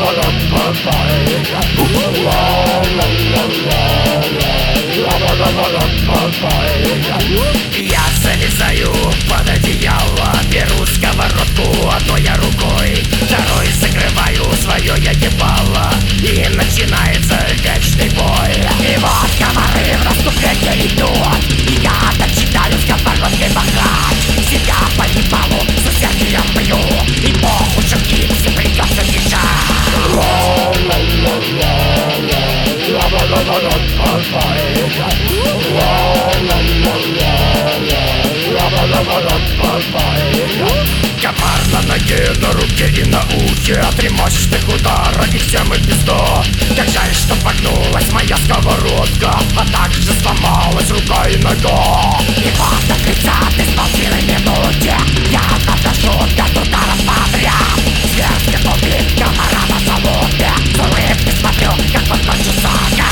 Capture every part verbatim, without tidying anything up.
Я залезаю под одеяло, беру сковородку одной я рукой, второй закрываю свое я ебало, и начинается вечный бой. И вот комары в расступлении идут, и я начинаю сковородкой махать. Себя по ебалу с усердием бью, и похуй, что гипсе придется бежать. Комар на ноге, на руке и на ухе, от три мощных удара и всем и пизду. Как жаль, что погнулась моя сковородка, а также сломалась рука и нога. И вот на тридцатой с половиной минуте я подношу пять ударов подряд. Зверски убить комара на залупе, с улыбкой смотрю, как подночу сага.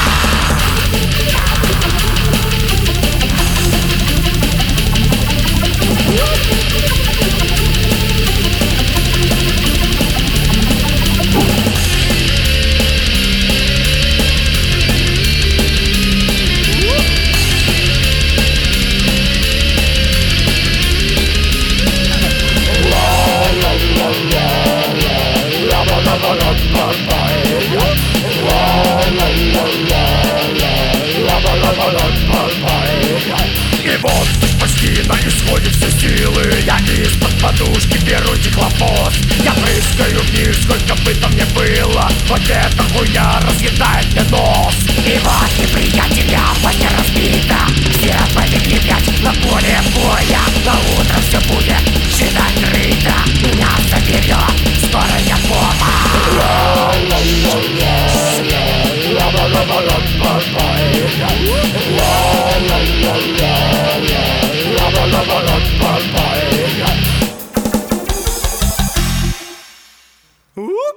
И вот почти на исходе все силы, я из-под подушки беру дихлофос. Я прыскаю вниз, сколько бы там мне было, вот эта хуя разъедает мне нос. И вот неприятеля не разбита, все полегли пять на поле боя. На утро все будет считать крыто, меня заберет скорая помощь. Ooh!